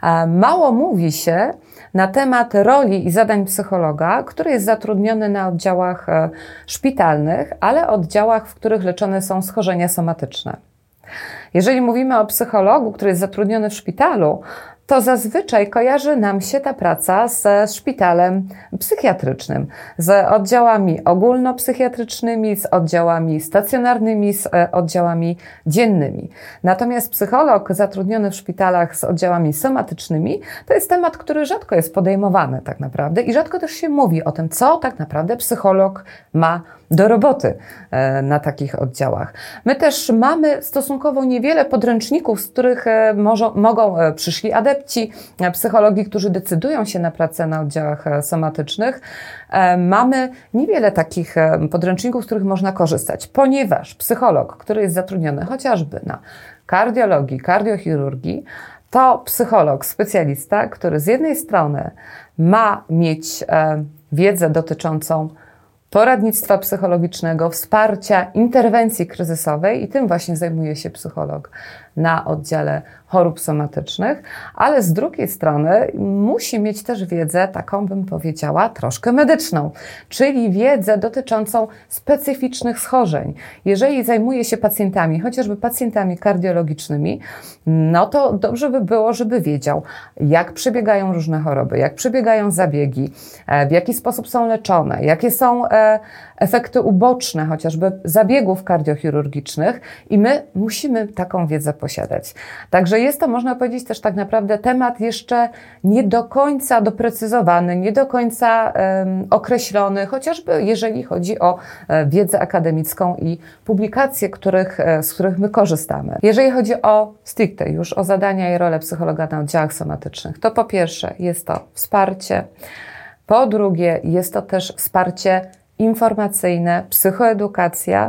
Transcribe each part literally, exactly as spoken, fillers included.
Mało mówi się na temat roli i zadań psychologa, który jest zatrudniony na oddziałach szpitalnych, ale oddziałach, w których leczone są schorzenia somatyczne. Jeżeli mówimy o psychologu, który jest zatrudniony w szpitalu, to zazwyczaj kojarzy nam się ta praca ze szpitalem psychiatrycznym, z oddziałami ogólnopsychiatrycznymi, z oddziałami stacjonarnymi, z oddziałami dziennymi. Natomiast psycholog zatrudniony w szpitalach z oddziałami somatycznymi to jest temat, który rzadko jest podejmowany tak naprawdę i rzadko też się mówi o tym, co tak naprawdę psycholog ma do roboty na takich oddziałach. My też mamy stosunkowo niewiele podręczników, z których może, mogą przyszli adepci psychologii, którzy decydują się na pracę na oddziałach somatycznych. Mamy niewiele takich podręczników, z których można korzystać, ponieważ psycholog, który jest zatrudniony chociażby na kardiologii, kardiochirurgii, to psycholog, specjalista, który z jednej strony ma mieć wiedzę dotyczącą poradnictwa psychologicznego, wsparcia, interwencji kryzysowej i tym właśnie zajmuje się psycholog na oddziale chorób somatycznych, ale z drugiej strony musi mieć też wiedzę, taką bym powiedziała, troszkę medyczną, czyli wiedzę dotyczącą specyficznych schorzeń. Jeżeli zajmuje się pacjentami, chociażby pacjentami kardiologicznymi, no to dobrze by było, żeby wiedział, jak przebiegają różne choroby, jak przebiegają zabiegi, w jaki sposób są leczone, jakie są efekty uboczne chociażby zabiegów kardiochirurgicznych i my musimy taką wiedzę posiadać. Także jest to, można powiedzieć, też tak naprawdę temat jeszcze nie do końca doprecyzowany, nie do końca um, określony, chociażby jeżeli chodzi o e, wiedzę akademicką i publikacje, których, e, z których my korzystamy. Jeżeli chodzi o stricte już o zadania i rolę psychologa na oddziałach somatycznych, to po pierwsze jest to wsparcie, po drugie jest to też wsparcie informacyjne, psychoedukacja,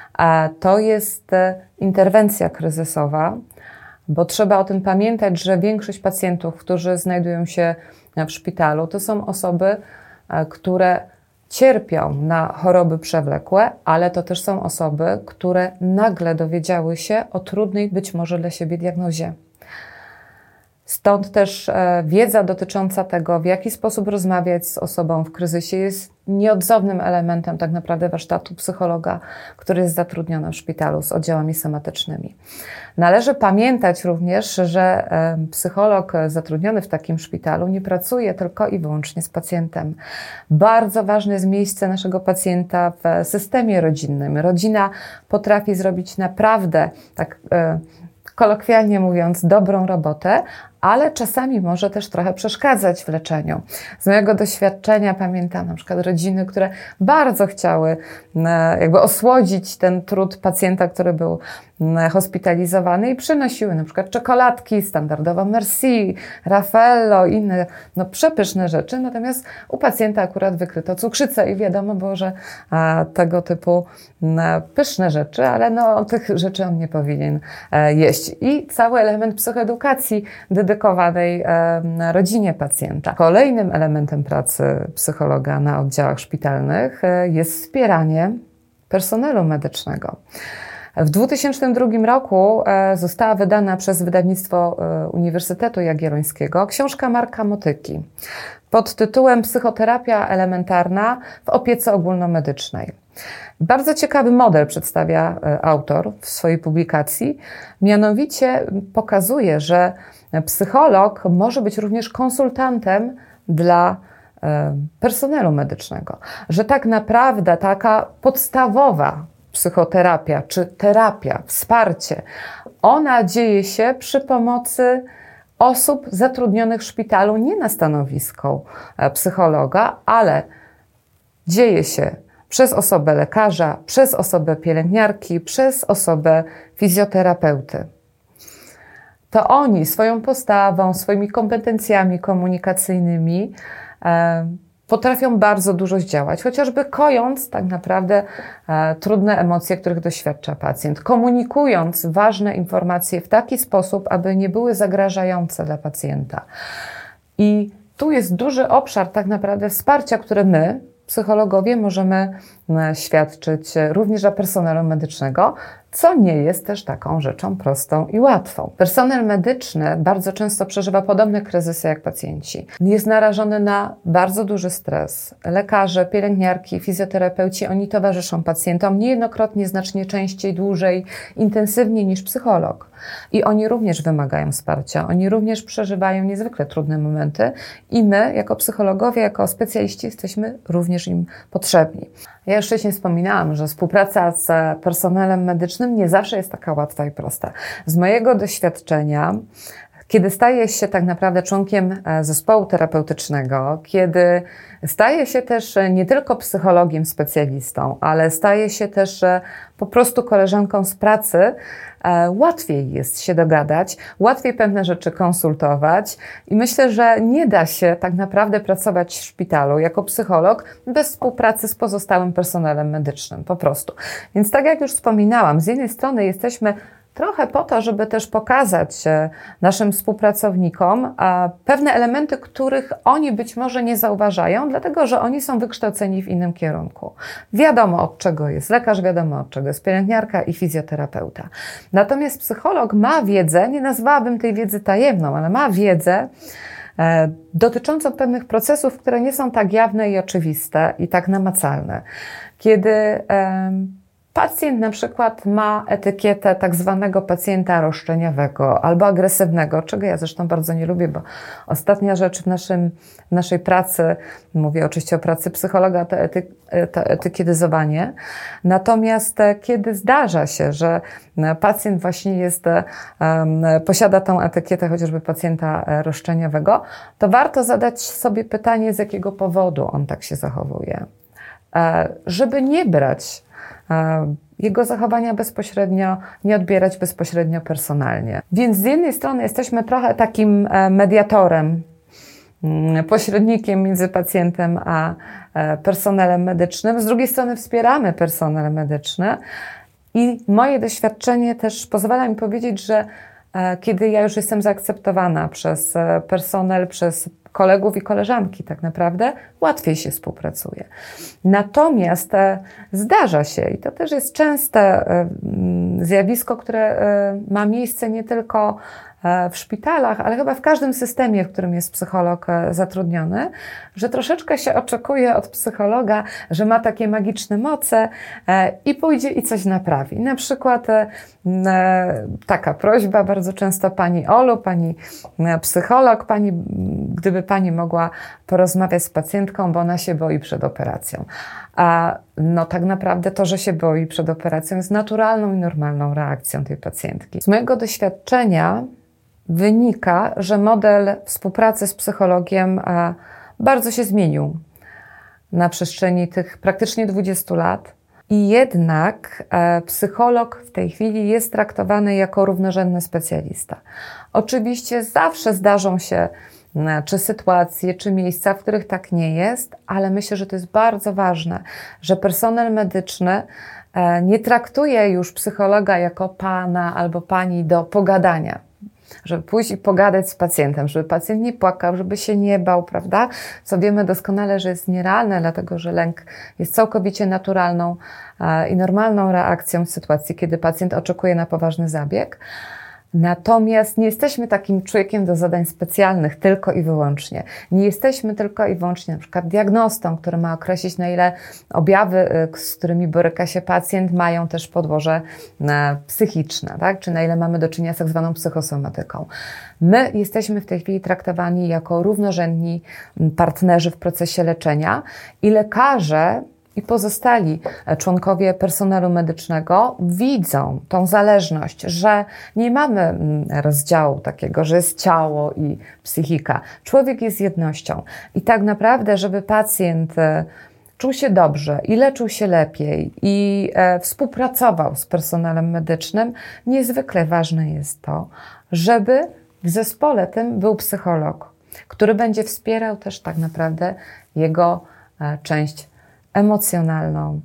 a to jest interwencja kryzysowa, bo trzeba o tym pamiętać, że większość pacjentów, którzy znajdują się w szpitalu, to są osoby, które cierpią na choroby przewlekłe, ale to też są osoby, które nagle dowiedziały się o trudnej być może dla siebie diagnozie. Stąd też wiedza dotycząca tego, w jaki sposób rozmawiać z osobą w kryzysie, jest nieodzownym elementem tak naprawdę warsztatu psychologa, który jest zatrudniony w szpitalu z oddziałami somatycznymi. Należy pamiętać również, że psycholog zatrudniony w takim szpitalu nie pracuje tylko i wyłącznie z pacjentem. Bardzo ważne jest miejsce naszego pacjenta w systemie rodzinnym. Rodzina potrafi zrobić naprawdę, tak kolokwialnie mówiąc, dobrą robotę, ale czasami może też trochę przeszkadzać w leczeniu. Z mojego doświadczenia pamiętam na przykład rodziny, które bardzo chciały jakby osłodzić ten trud pacjenta, który był hospitalizowany i przynosiły na przykład czekoladki, standardowo Merci, Raffaello, inne no, przepyszne rzeczy, natomiast u pacjenta akurat wykryto cukrzycę i wiadomo było, że a, tego typu a, pyszne rzeczy, ale no, tych rzeczy on nie powinien a, jeść. I cały element psychoedukacji dedykowanej a, rodzinie pacjenta. Kolejnym elementem pracy psychologa na oddziałach szpitalnych a, jest wspieranie personelu medycznego. W dwa tysiące drugim roku została wydana przez wydawnictwo Uniwersytetu Jagiellońskiego książka Marka Motyki pod tytułem Psychoterapia elementarna w opiece ogólnomedycznej. Bardzo ciekawy model przedstawia autor w swojej publikacji, mianowicie pokazuje, że psycholog może być również konsultantem dla personelu medycznego, że tak naprawdę taka podstawowa psychoterapia czy terapia, wsparcie, ona dzieje się przy pomocy osób zatrudnionych w szpitalu nie na stanowisku psychologa, ale dzieje się przez osobę lekarza, przez osobę pielęgniarki, przez osobę fizjoterapeuty. To oni swoją postawą, swoimi kompetencjami komunikacyjnymi e, potrafią bardzo dużo zdziałać, chociażby kojąc tak naprawdę e, trudne emocje, których doświadcza pacjent, komunikując ważne informacje w taki sposób, aby nie były zagrażające dla pacjenta. I tu jest duży obszar tak naprawdę wsparcia, które my, psychologowie, możemy świadczyć również dla personelu medycznego co nie jest też taką rzeczą prostą i łatwą. Personel medyczny bardzo często przeżywa podobne kryzysy jak pacjenci. Jest narażony na bardzo duży stres. Lekarze, pielęgniarki, fizjoterapeuci, oni towarzyszą pacjentom niejednokrotnie znacznie częściej, dłużej, intensywniej niż psycholog. I oni również wymagają wsparcia, oni również przeżywają niezwykle trudne momenty i my, jako psychologowie, jako specjaliści, jesteśmy również im potrzebni. Ja już wcześniej wspominałam, że współpraca z personelem medycznym nie zawsze jest taka łatwa i prosta. Z mojego doświadczenia, kiedy staje się tak naprawdę członkiem zespołu terapeutycznego, kiedy staje się też nie tylko psychologiem, specjalistą, ale staje się też po prostu koleżanką z pracy, łatwiej jest się dogadać, łatwiej pewne rzeczy konsultować i myślę, że nie da się tak naprawdę pracować w szpitalu jako psycholog bez współpracy z pozostałym personelem medycznym, po prostu. Więc tak jak już wspominałam, z jednej strony jesteśmy trochę po to, żeby też pokazać naszym współpracownikom pewne elementy, których oni być może nie zauważają, dlatego że oni są wykształceni w innym kierunku. Wiadomo, od czego jest lekarz, wiadomo, od czego jest pielęgniarka i fizjoterapeuta. Natomiast psycholog ma wiedzę, nie nazwałabym tej wiedzy tajemną, ale ma wiedzę dotyczącą pewnych procesów, które nie są tak jawne i oczywiste i tak namacalne. Kiedy pacjent na przykład ma etykietę tak zwanego pacjenta roszczeniowego albo agresywnego, czego ja zresztą bardzo nie lubię, bo ostatnia rzecz w, naszym, w naszej pracy, mówię oczywiście o pracy psychologa, to, ety, to etykietyzowanie. Natomiast kiedy zdarza się, że pacjent właśnie jest, um, posiada tą etykietę chociażby pacjenta roszczeniowego, to warto zadać sobie pytanie, z jakiego powodu on tak się zachowuje. Żeby nie brać jego zachowania bezpośrednio, nie odbierać bezpośrednio personalnie. Więc z jednej strony jesteśmy trochę takim mediatorem, pośrednikiem między pacjentem a personelem medycznym, z drugiej strony wspieramy personel medyczny i moje doświadczenie też pozwala mi powiedzieć, że kiedy ja już jestem zaakceptowana przez personel, przez kolegów i koleżanki tak naprawdę, łatwiej się współpracuje. Natomiast e, zdarza się, i to też jest częste e, zjawisko, które e, ma miejsce nie tylko w szpitalach, ale chyba w każdym systemie, w którym jest psycholog zatrudniony, że troszeczkę się oczekuje od psychologa, że ma takie magiczne moce i pójdzie i coś naprawi. Na przykład taka prośba bardzo często: pani Olu, pani psycholog, pani, gdyby pani mogła porozmawiać z pacjentką, bo ona się boi przed operacją. A no tak naprawdę to, że się boi przed operacją, jest naturalną i normalną reakcją tej pacjentki. Z mojego doświadczenia wynika, że model współpracy z psychologiem bardzo się zmienił na przestrzeni tych praktycznie dwudziestu lat. I jednak psycholog w tej chwili jest traktowany jako równorzędny specjalista. Oczywiście zawsze zdarzą się czy sytuacje, czy miejsca, w których tak nie jest, ale myślę, że to jest bardzo ważne, że personel medyczny nie traktuje już psychologa jako pana albo pani do pogadania, żeby pójść i pogadać z pacjentem, żeby pacjent nie płakał, żeby się nie bał, prawda? Co wiemy doskonale, że jest nierealne, dlatego że lęk jest całkowicie naturalną i normalną reakcją w sytuacji, kiedy pacjent oczekuje na poważny zabieg. Natomiast nie jesteśmy takim człowiekiem do zadań specjalnych tylko i wyłącznie. Nie jesteśmy tylko i wyłącznie na przykład diagnostą, który ma określić, na ile objawy, z którymi boryka się pacjent, mają też podłoże psychiczne, tak? Czy na ile mamy do czynienia z tak zwaną psychosomatyką. My jesteśmy w tej chwili traktowani jako równorzędni partnerzy w procesie leczenia i lekarze i pozostali członkowie personelu medycznego widzą tą zależność, że nie mamy rozdziału takiego, że jest ciało i psychika. Człowiek jest jednością. I tak naprawdę, żeby pacjent czuł się dobrze i leczył się lepiej i współpracował z personelem medycznym, niezwykle ważne jest to, żeby w zespole tym był psycholog, który będzie wspierał też tak naprawdę jego część emocjonalną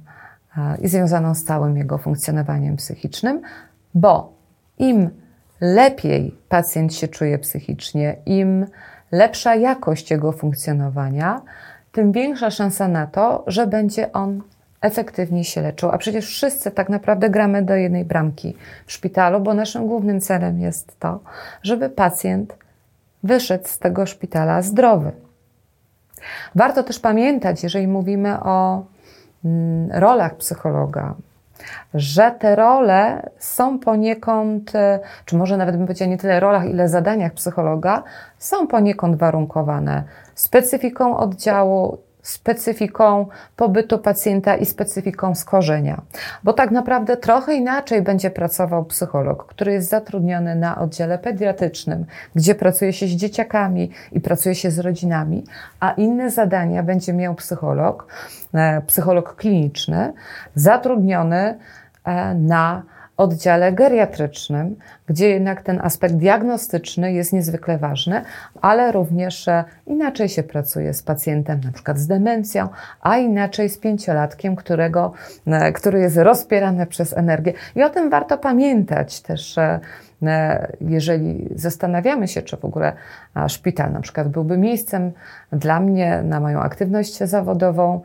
i związaną z całym jego funkcjonowaniem psychicznym, bo im lepiej pacjent się czuje psychicznie, im lepsza jakość jego funkcjonowania, tym większa szansa na to, że będzie on efektywniej się leczą. A przecież wszyscy tak naprawdę gramy do jednej bramki w szpitalu, bo naszym głównym celem jest to, żeby pacjent wyszedł z tego szpitala zdrowy. Warto też pamiętać, jeżeli mówimy o mm, rolach psychologa, że te role są poniekąd, czy może nawet bym powiedziała nie tyle rolach, ile zadaniach psychologa, są poniekąd warunkowane specyfiką oddziału, specyfiką pobytu pacjenta i specyfiką schorzenia. Bo tak naprawdę trochę inaczej będzie pracował psycholog, który jest zatrudniony na oddziale pediatrycznym, gdzie pracuje się z dzieciakami i pracuje się z rodzinami, a inne zadania będzie miał psycholog, psycholog kliniczny, zatrudniony na oddziale geriatrycznym, gdzie jednak ten aspekt diagnostyczny jest niezwykle ważny, ale również inaczej się pracuje z pacjentem, na przykład z demencją, a inaczej z pięciolatkiem, którego, który jest rozpierany przez energię. I o tym warto pamiętać też, jeżeli zastanawiamy się, czy w ogóle szpital na przykład byłby miejscem dla mnie na moją aktywność zawodową,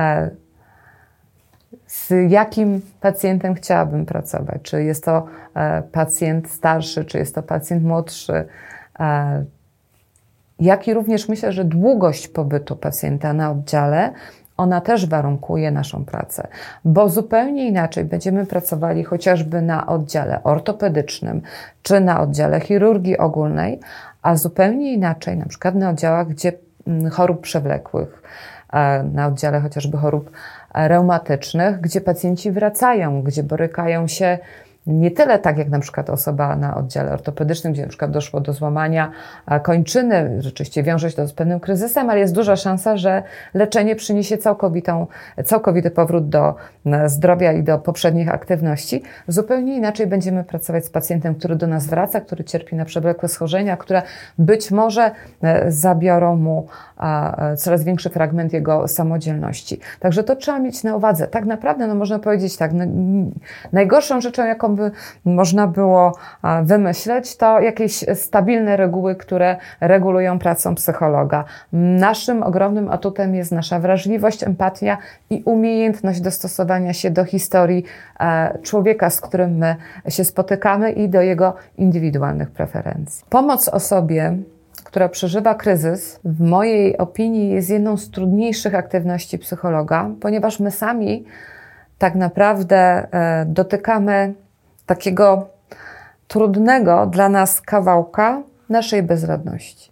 z jakim pacjentem chciałabym pracować. Czy jest to pacjent starszy, czy jest to pacjent młodszy. Jak i również myślę, że długość pobytu pacjenta na oddziale, ona też warunkuje naszą pracę, bo zupełnie inaczej będziemy pracowali chociażby na oddziale ortopedycznym, czy na oddziale chirurgii ogólnej, a zupełnie inaczej na przykład na oddziałach gdzie chorób przewlekłych, na oddziale chociażby chorób reumatycznych, gdzie pacjenci wracają, gdzie borykają się nie tyle tak jak na przykład osoba na oddziale ortopedycznym, gdzie na przykład doszło do złamania kończyny, rzeczywiście wiąże się to z pewnym kryzysem, ale jest duża szansa, że leczenie przyniesie całkowitą, całkowity powrót do zdrowia i do poprzednich aktywności. Zupełnie inaczej będziemy pracować z pacjentem, który do nas wraca, który cierpi na przewlekłe schorzenia, które być może zabiorą mu coraz większy fragment jego samodzielności. Także to trzeba mieć na uwadze. Tak naprawdę, no można powiedzieć tak, no, najgorszą rzeczą, jaką by można było wymyśleć, to jakieś stabilne reguły, które regulują pracę psychologa. Naszym ogromnym atutem jest nasza wrażliwość, empatia i umiejętność dostosowania się do historii człowieka, z którym my się spotykamy i do jego indywidualnych preferencji. Pomoc osobie, która przeżywa kryzys, w mojej opinii jest jedną z trudniejszych aktywności psychologa, ponieważ my sami tak naprawdę dotykamy takiego trudnego dla nas kawałka naszej bezradności.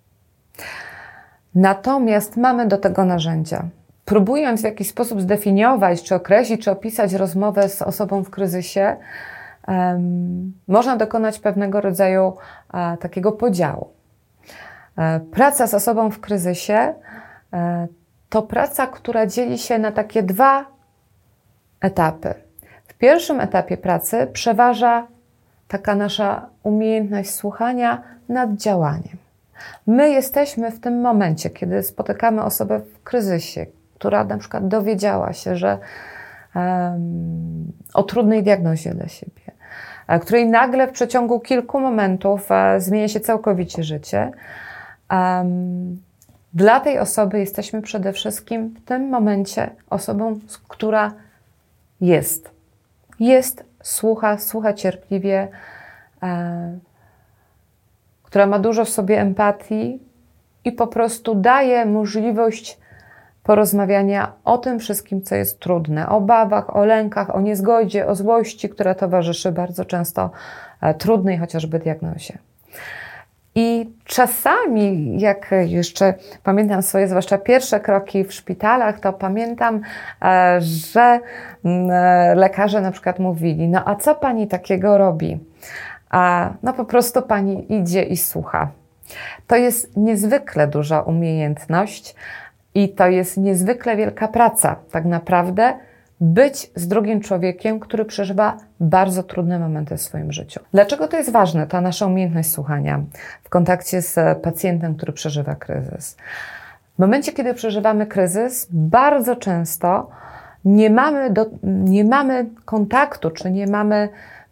Natomiast mamy do tego narzędzia. Próbując w jakiś sposób zdefiniować, czy określić, czy opisać rozmowę z osobą w kryzysie, um, można dokonać pewnego rodzaju uh, takiego podziału. Praca z osobą w kryzysie to praca, która dzieli się na takie dwa etapy. W pierwszym etapie pracy przeważa taka nasza umiejętność słuchania nad działaniem. My jesteśmy w tym momencie, kiedy spotykamy osobę w kryzysie, która na przykład dowiedziała się, że um, o trudnej diagnozie dla siebie, której nagle w przeciągu kilku momentów uh, zmienia się całkowicie życie. Um, dla tej osoby jesteśmy przede wszystkim w tym momencie osobą, która jest. Jest, słucha, słucha cierpliwie, e, która ma dużo w sobie empatii i po prostu daje możliwość porozmawiania o tym wszystkim, co jest trudne, o obawach, o lękach, o niezgodzie, o złości, która towarzyszy bardzo często e, trudnej chociażby diagnozie. I czasami, jak jeszcze pamiętam swoje, zwłaszcza pierwsze kroki w szpitalach, to pamiętam, że lekarze na przykład mówili, no a co pani takiego robi? A no po prostu pani idzie i słucha. To jest niezwykle duża umiejętność i to jest niezwykle wielka praca, tak naprawdę, być z drugim człowiekiem, który przeżywa bardzo trudne momenty w swoim życiu. Dlaczego to jest ważne, ta nasza umiejętność słuchania w kontakcie z pacjentem, który przeżywa kryzys? W momencie, kiedy przeżywamy kryzys, bardzo często nie mamy, do, nie mamy kontaktu, czy nie mamy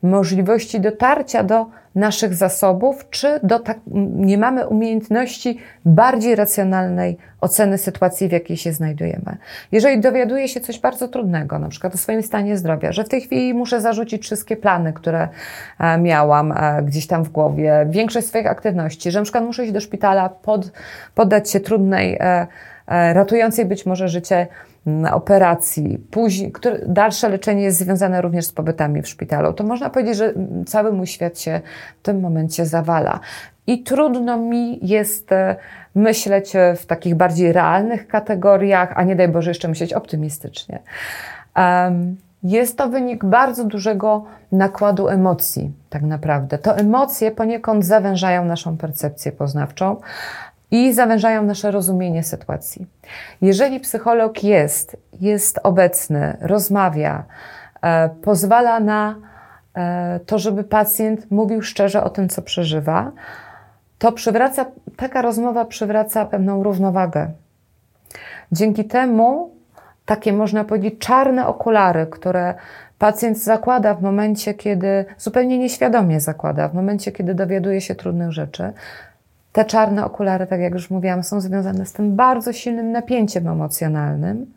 możliwości dotarcia do naszych zasobów, czy do tak, nie mamy umiejętności bardziej racjonalnej oceny sytuacji, w jakiej się znajdujemy. Jeżeli dowiaduję się coś bardzo trudnego, na przykład o swoim stanie zdrowia, że w tej chwili muszę zarzucić wszystkie plany, które miałam gdzieś tam w głowie, większość swoich aktywności, że na przykład muszę iść do szpitala, pod, poddać się trudnej, ratującej być może życie operacji, później, które, dalsze leczenie jest związane również z pobytami w szpitalu, to można powiedzieć, że cały mój świat się w tym momencie zawala. I trudno mi jest myśleć w takich bardziej realnych kategoriach, a nie daj Boże jeszcze myśleć optymistycznie. Um, jest to wynik bardzo dużego nakładu emocji, tak naprawdę. To emocje poniekąd zawężają naszą percepcję poznawczą i zawężają nasze rozumienie sytuacji. Jeżeli psycholog jest, jest obecny, rozmawia, e, pozwala na e, to, żeby pacjent mówił szczerze o tym, co przeżywa, to przywraca, taka rozmowa przywraca pewną równowagę. Dzięki temu takie, można powiedzieć, czarne okulary, które pacjent zakłada w momencie, kiedy, zupełnie nieświadomie zakłada, w momencie, kiedy dowiaduje się trudnych rzeczy, te czarne okulary, tak jak już mówiłam, są związane z tym bardzo silnym napięciem emocjonalnym.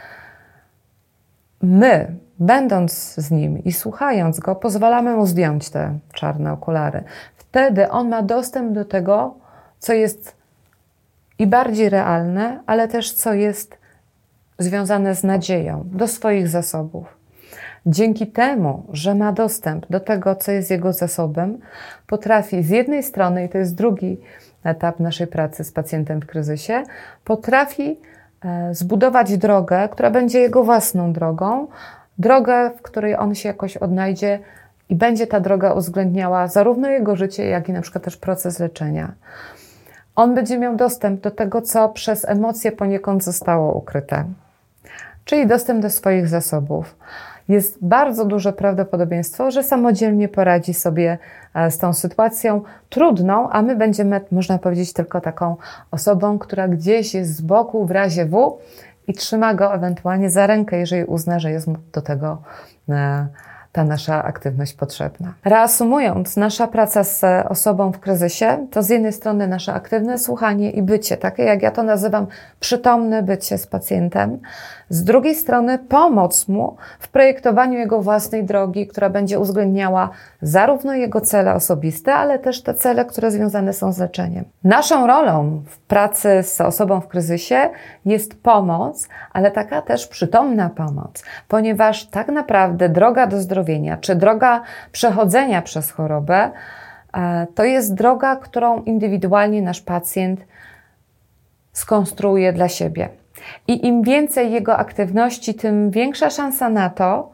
My, będąc z nim i słuchając go, pozwalamy mu zdjąć te czarne okulary. Wtedy on ma dostęp do tego, co jest i bardziej realne, ale też co jest związane z nadzieją, do swoich zasobów. Dzięki temu, że ma dostęp do tego, co jest jego zasobem, potrafi z jednej strony, i to jest drugi etap naszej pracy z pacjentem w kryzysie, potrafi zbudować drogę, która będzie jego własną drogą, drogę, w której on się jakoś odnajdzie i będzie ta droga uwzględniała zarówno jego życie, jak i na przykład też proces leczenia. On będzie miał dostęp do tego, co przez emocje poniekąd zostało ukryte, czyli dostęp do swoich zasobów. Jest bardzo duże prawdopodobieństwo, że samodzielnie poradzi sobie z tą sytuacją trudną, a my będziemy, można powiedzieć, tylko taką osobą, która gdzieś jest z boku w razie W i trzyma go ewentualnie za rękę, jeżeli uzna, że jest mu do tego ta nasza aktywność potrzebna. Reasumując, nasza praca z osobą w kryzysie to z jednej strony nasze aktywne słuchanie i bycie, takie jak ja to nazywam przytomne bycie z pacjentem, z drugiej strony pomoc mu w projektowaniu jego własnej drogi, która będzie uwzględniała zarówno jego cele osobiste, ale też te cele, które związane są z leczeniem. Naszą rolą w pracy z osobą w kryzysie jest pomoc, ale taka też przytomna pomoc, ponieważ tak naprawdę droga do zdrowienia, czy droga przechodzenia przez chorobę, to jest droga, którą indywidualnie nasz pacjent skonstruuje dla siebie. I im więcej jego aktywności, tym większa szansa na to,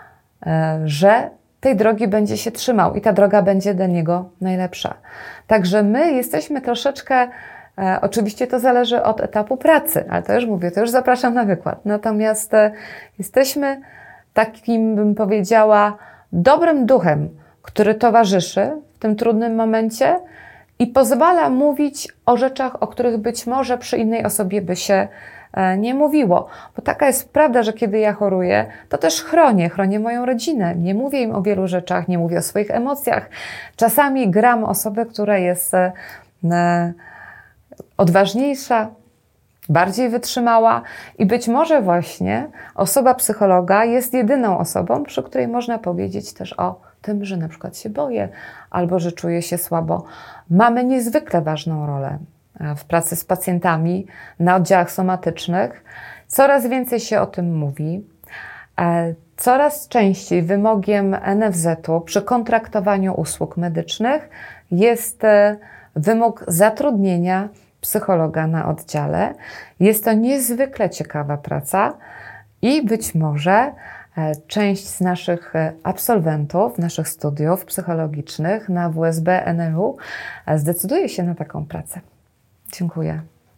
że tej drogi będzie się trzymał i ta droga będzie dla niego najlepsza. Także my jesteśmy troszeczkę, oczywiście to zależy od etapu pracy, ale to już mówię, to już zapraszam na wykład. Natomiast jesteśmy takim, bym powiedziała, dobrym duchem, który towarzyszy w tym trudnym momencie i pozwala mówić o rzeczach, o których być może przy innej osobie by się nie mówiło. Bo taka jest prawda, że kiedy ja choruję, to też chronię, chronię moją rodzinę. Nie mówię im o wielu rzeczach, nie mówię o swoich emocjach. Czasami gram osobę, która jest odważniejsza, bardziej wytrzymała i być może właśnie osoba psychologa jest jedyną osobą, przy której można powiedzieć też o tym, że na przykład się boję albo że czuję się słabo. Mamy niezwykle ważną rolę w pracy z pacjentami na oddziałach somatycznych. Coraz więcej się o tym mówi. Coraz częściej wymogiem N F Z u przy kontraktowaniu usług medycznych jest wymóg zatrudnienia psychologa na oddziale. Jest to niezwykle ciekawa praca i być może część z naszych absolwentów, naszych studiów psychologicznych na W S B N R U zdecyduje się na taką pracę. Dziękuję.